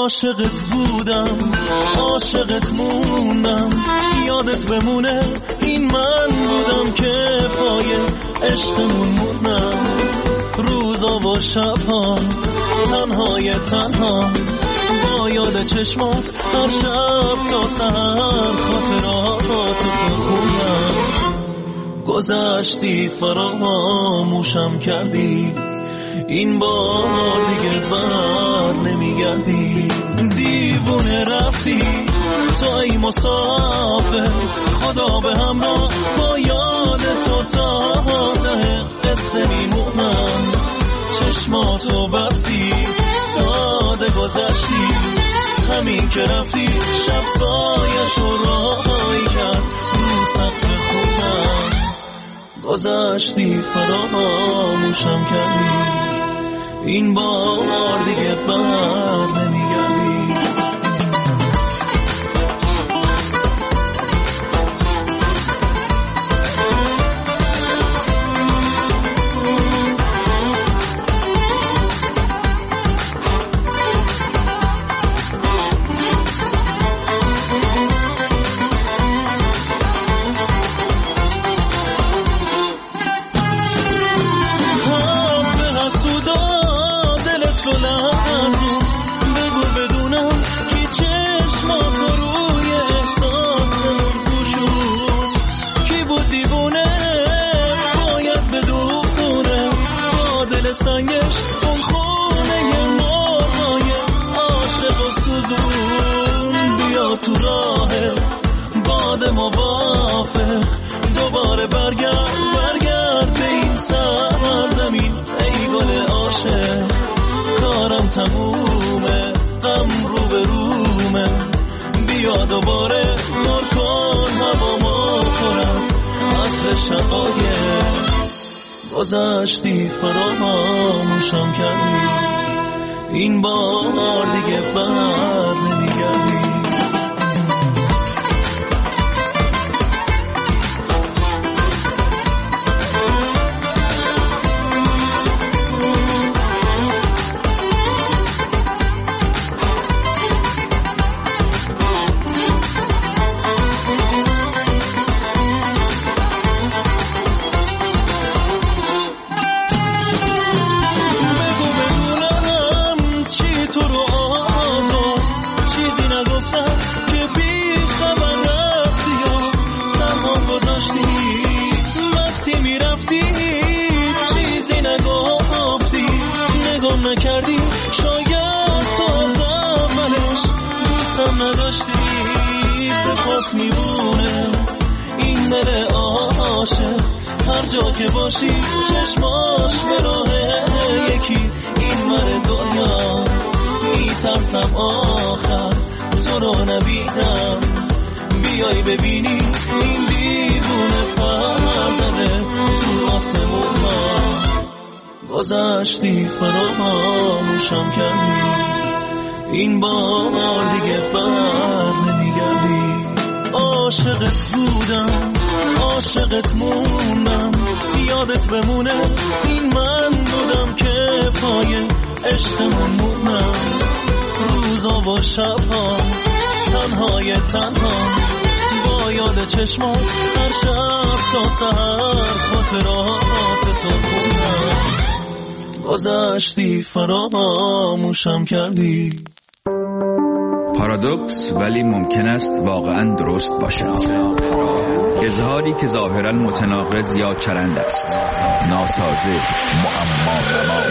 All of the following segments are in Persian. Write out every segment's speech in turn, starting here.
عاشقت بودم عاشقت موندم یادت بمونه این من بودم که پای عشقمون موندم روزا و شبها تنهای تنها با یاد چشمات هر شب تا سحر خاطراتو خوندم گذشتی فراموشم کردی این بار دیگه بر نمیگردی دیوونه رفتی تو ای مسافر خدا به همراه با یاد تو تا ته قصه میمونم چشماتو بستی ساده گذشتی همین که رفتی شب سایشو راهی کرد رو سقف خونم گذشتی فراموشم کردی این بار دیگه بر نمیگردی سنگش اون خونه مرغای عاشق و سوزون بیا تو راه باد موافق دوباره برگرد به این سرزمین ای گل عاشق کارم تمومه غم رو به رومه بیا دوباره نور کن هوا پر از عطر شقایق گذشتی فراموشم کردی این بار دیگه بر نمیگردی نکردی شاید تو از اولش دوستم نداشتی به پات میمونه این دل عاشق هر جا که باشی چشماش به راه یکی این ور دنیا میترسم آخر تو رو نبینم بیای ببینی این دیوونه پر زده تو آسمون ها گذشتی فراموشم کردی این بار دیگه بر نمیگردی عاشقت بودم عاشقت موندم یادت بمونه این من بودم که پای عشقمون موندم روزا و شبها تنهای تنها با یاد چشمات هر شب تا سحر خاطرات تو خوندم گذشتی فراموشم کردی پارادوکس ولی ممکن است واقعا درست باشد. اظهاری که ظاهرا متناقض یا چرند است، ناسازه، معما.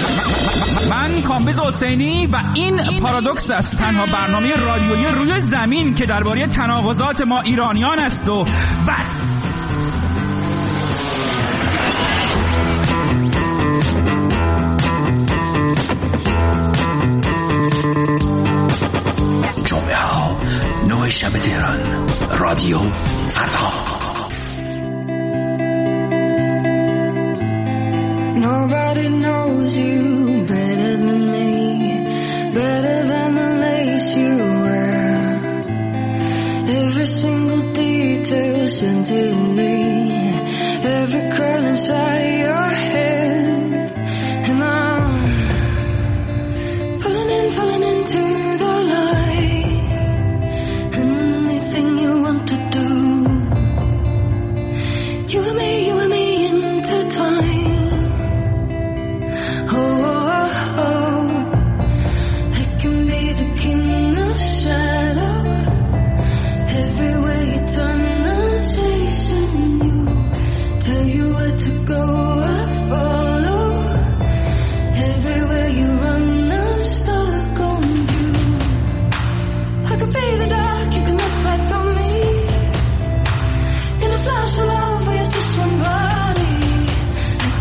من کامبیز حسینی و این پارادوکس است، تنها برنامه رادیویی روی زمین که درباره تناقضات ما ایرانیان است و بس. جمعه ها 9 شب تهران، رادیو فردا. Nobody knows you better than me, better than the lace you wear. Every single detail scintillating, every curl inside of your head. And I'm falling into the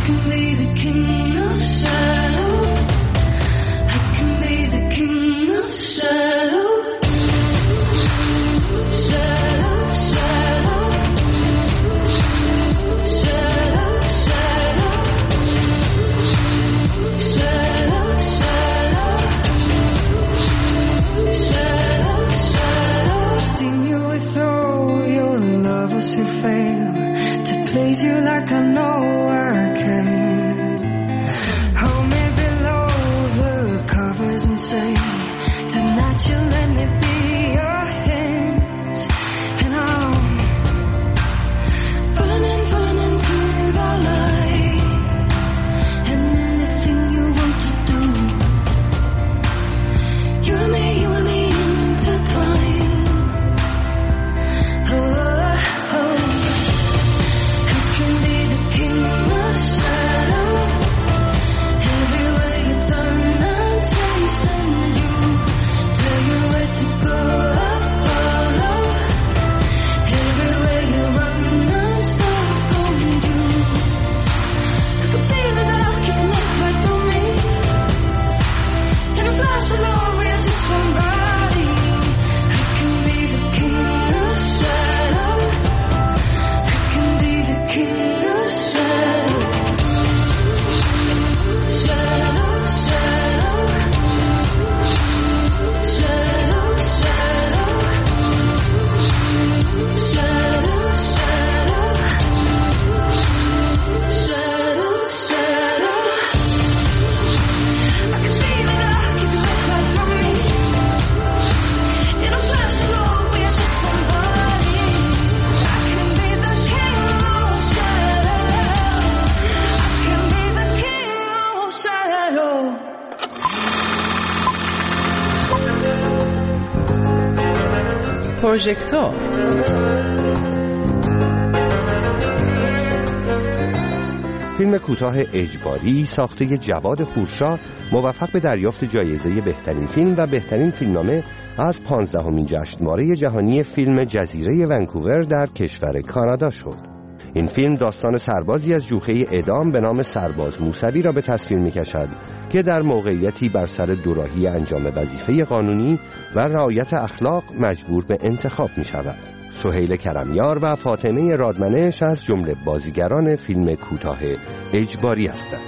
پروژکتور. فیلم کوتاه اجباری ساخته جواد خورشا موفق به دریافت جایزه بهترین فیلم و بهترین فیلمنامه از 15مین جشنواره جهانی فیلم جزیره ونکوور در کشور کانادا شد. این فیلم داستان سربازی از جوخه اعدام به نام سرباز موسوی را به تصویر می‌کشد که در موقعیتی بر سر دوراهی انجام وظیفه قانونی و رعایت اخلاق مجبور به انتخاب می‌شود. سهیل کرمیار و فاطمه رادمنش از جمله بازیگران فیلم کوتاه اجباری هستند.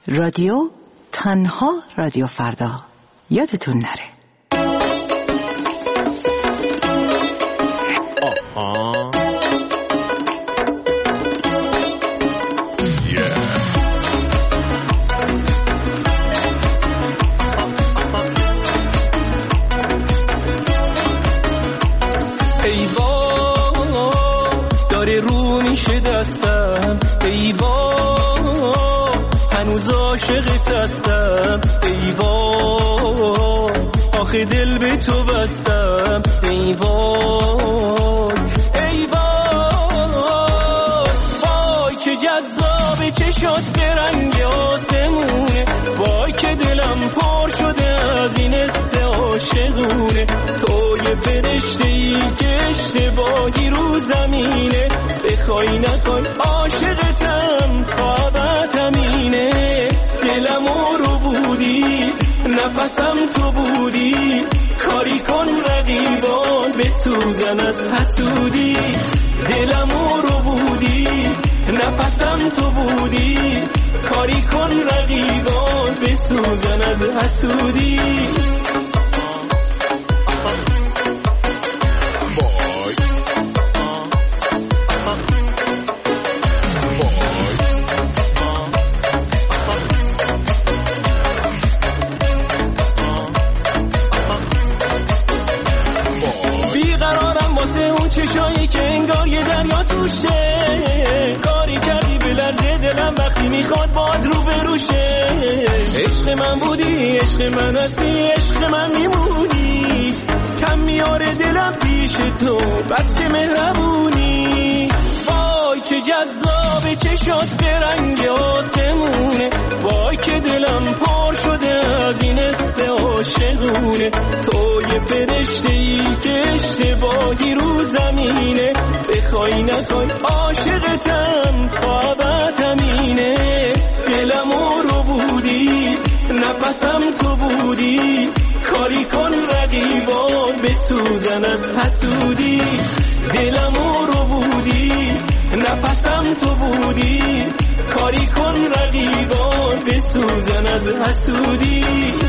رادیو تنها رادیو فردا، یادتون نره. آها ای وای داره رو میشه دستم، ای وای هنوز عاشقت هستم، ای وای آخه دل به تو بستم، ای وای ای وای وای که جذاب چشات به رنگ آسمونه، وای که دلم پر شده از این حس عاشقونه، تو یه فرشته‌ای که اشتباهی رو زمینه، بخوای نخوای عاشقتم تا ابد همینه، دلمو رو بودی نفسم تو بودی، کاری کن رقیبان بسوزن از حسودی، دلمو رو بودی نفسم تو بودی، کاری کن رقیبان بسوزن از حسودی. چشایی که انگار یه دریا توشه، کاری کردی به لرزه دلم وقتی میخواد باد رو بروشه، عشق من بودی عشق من هستی عشق من میمونی، کم میاره دلم پیش تو بس که مهربونی، وای که جذاب چشات به رنگ آسمونه، وای که دلم پر شده از این حس عاشقونه، تو یه فرشته‌ای که اشتباهی رو زمینه، بخوای نخوای عاشقتم تا ابد همینه، دلمو رو بودی نفسم تو بودی، کاری کن رقیبان بسوزن از حسودی، دلمو رو بودی نفسم تو بودی، کاری کن رقیبان بسوزن از حسودی.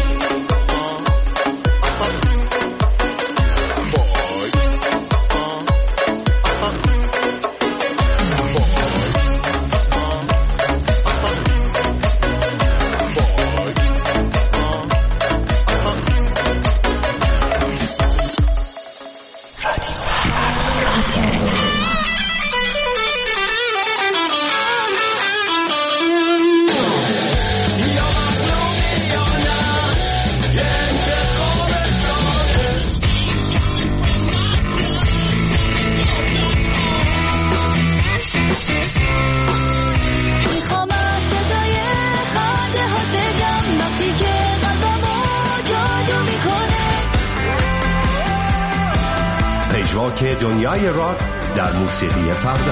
پژواک دنیای راک در موسیقی فردا.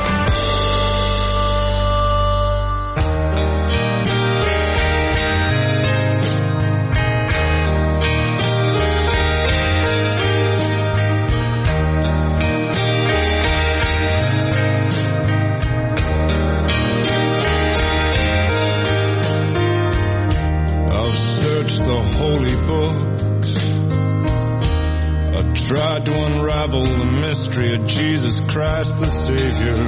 I've searched the holy books, tried to unravel the mystery of Jesus Christ the Savior.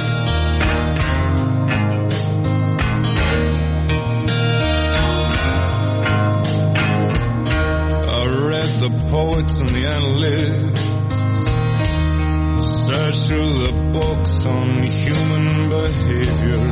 I read the poets and the analysts, searched through the books on human behavior.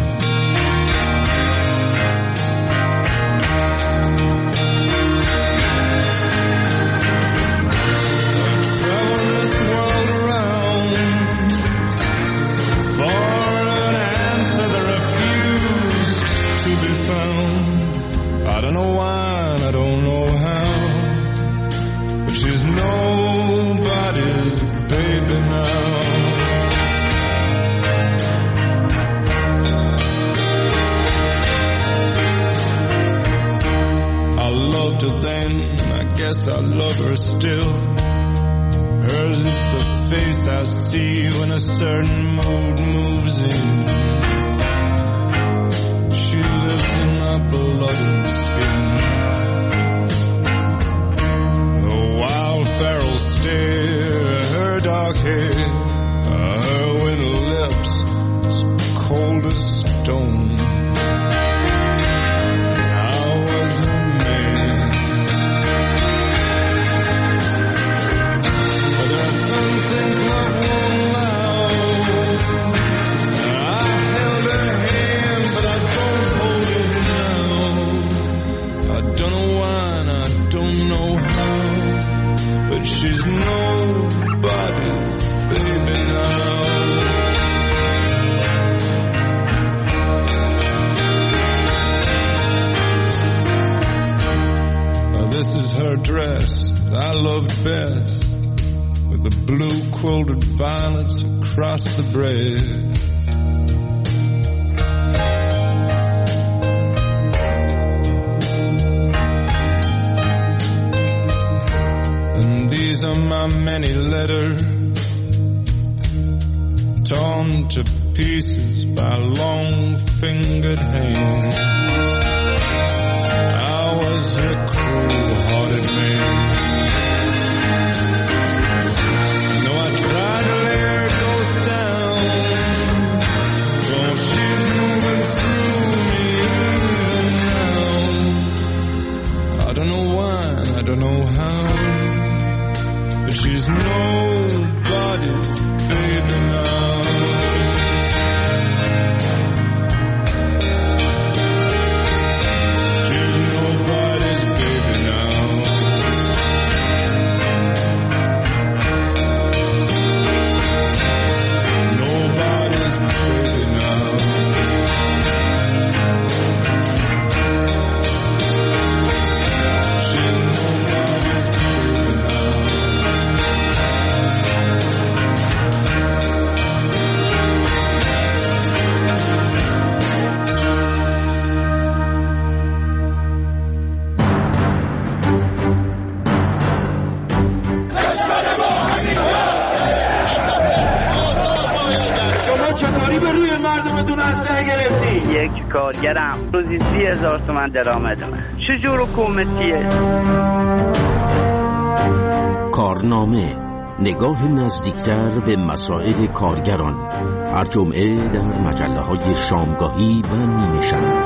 I love her still. Hers is the face I see when a certain mood moves in. She lives in my my blood and skin. The wild feral stare, her dark hair, her winter lips, as cold as stone. I was her man. But there are some things love won't allow. I held her hand, but I don't hold it now. I don't know why and I don't know how, but she's nobody's baby now. Now this is her dress I loved best, with the blue quilted violets across the breast. And these are my many letters, torn to pieces by long-fingered hands. I was a cruel-hearted man. No, I tried to lay her ghost down. Oh, she's moving through me even now. I don't know why, I don't know how, but she's nobody's baby now. She's nobody's baby now. Nobody's baby now. She's nobody's baby now. شما چه کاری به روی مردمتون اسلحه گرفتی؟ یک کارگرم روزی 30,000 تومان درآمدمه. چجور حکومتیه؟ کارنامه، نگاه نزدیکتر به مسائل کارگران، هر جمعه در مجله‌های شامگاهی و نیمه شب.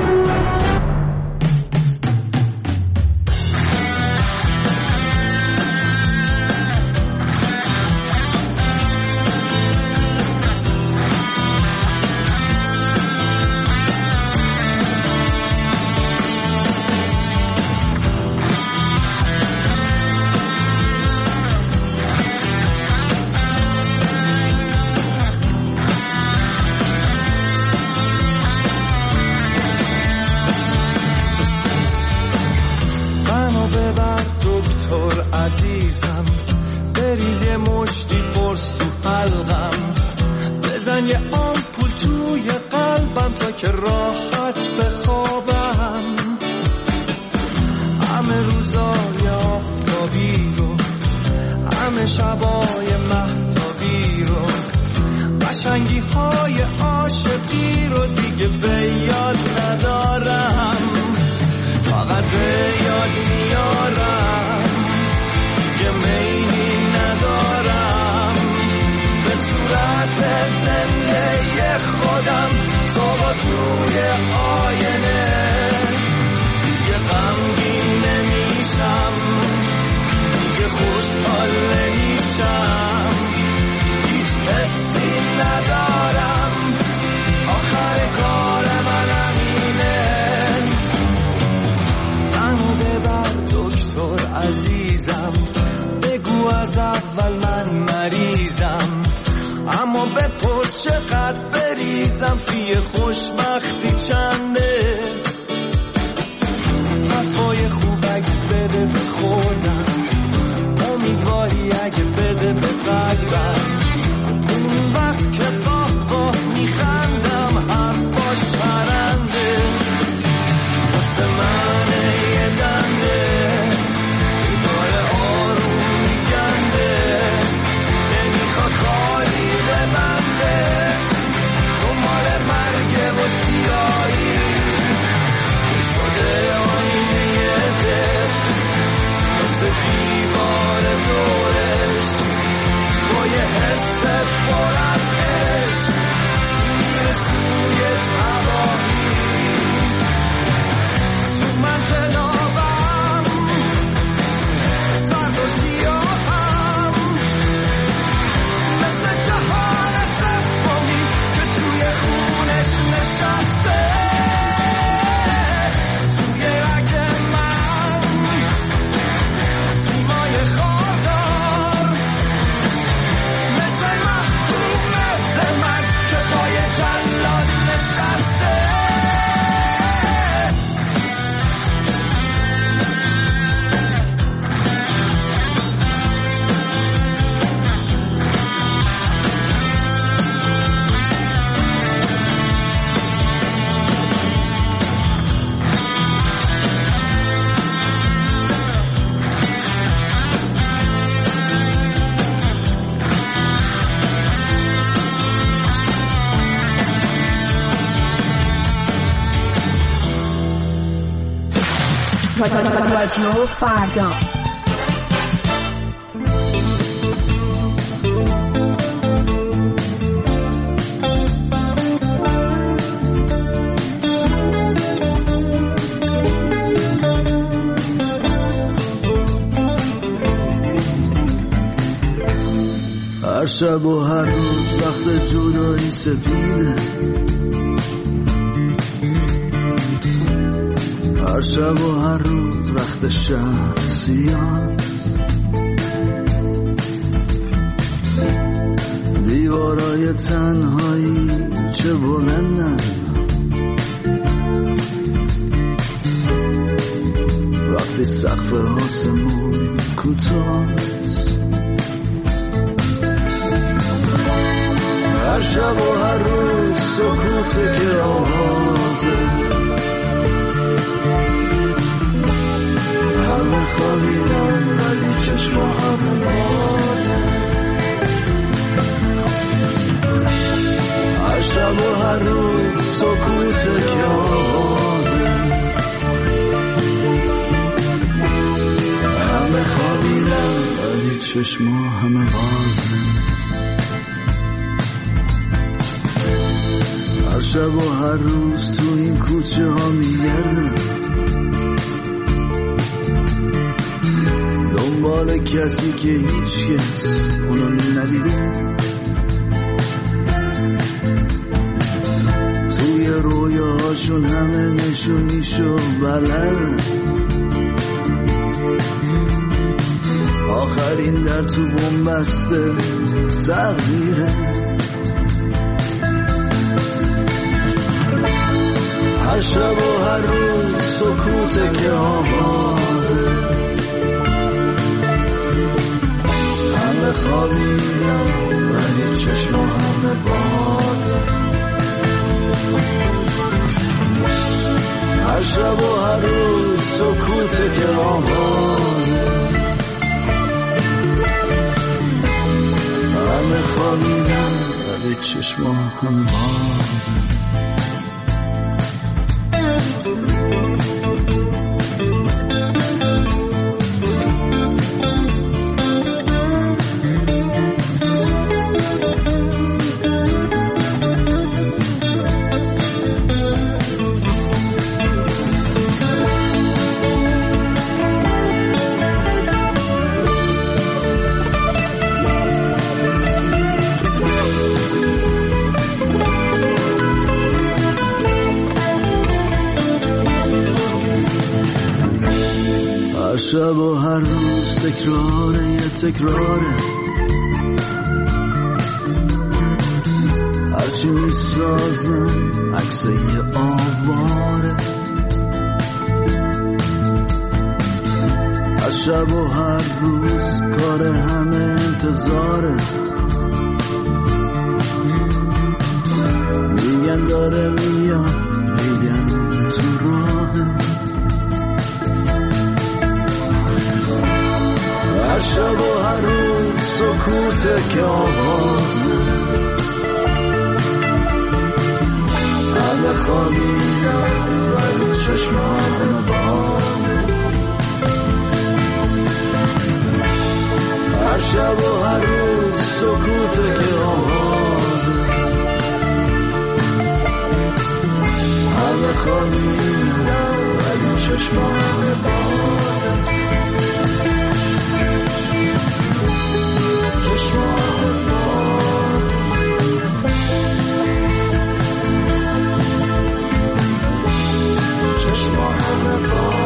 عزیزم بریز یه مشتی قرص تو حلقم، بزن یه آمپول توی قلبم تا که راحت بخوابم. همه روزای آفتابی رو، همه شبای مهتابی رو، قشنگی های عاشقی رو دیگه به یاد ندارم، فقط به یاد میارم، دیگه میلی ندارم به صورت زنده خودم. صبح توی آینه دیگه غمگین نمیشم، دیگه خوشحال نمیشم، هیچ حسی ندارم، آخر کار من همینه. منو ببر دکتر عزیزم، بگو از اول من مریضم، اما بپرس چقدر بریزم، توی خوشبختی چنده. حرفای خوب اگه بده به خودم، امیدواری اگه بده به قلبم، اون وقت که قاه میخندم حرفاش چرنده، واسه من یه دنده داره آروم میگنده، نمیخواد خالی ببنده، دنبال مرگ و سیایی رادیو فردا. هر شب و هر روز وقت جدایی سپیده، هر شب و هر روز وقت شب سیاه، دیوارای تنهایی چه بلندن، وقتی سقف آسمون کوتاه، هر شب و هر روز سکوته که آوازه، همه خوابیدن ولی چشما همه بازه، هر شب و هر روز سکوته که آوازه، همه خوابیدن ولی چشما همه بازه، هر شب و هر روز تو این کوچه ها میگردم دنبال کسی که هیچ کس اونو ندیده، توی رویاهاشون همه نشونیشو بلدن، آخرین در تو بنبسته تقدیره، هر شب و هر روز سکوته که آوازه، همه خوابیدن ولی چشما همه بازه، هر شب و هر روز سکوته که آوازه، همه خوابیدن ولی چشما همه بازه. هر شب و هر روز تکراره یه تکراره، هرچی میسازم عکس یه آواره، هر شب و هر روز کار همه انتظاره، میگن داره میاد میگن تو راهه، هر شب و هر روز سکوته که آوازه، همه خوابیدن ولی چشما همه بازه، هر شب و هر روز سکوته که آوازه، همه خوابیدن ولی چشما همه بازه، چشما همه بازه، چشما همه بازه.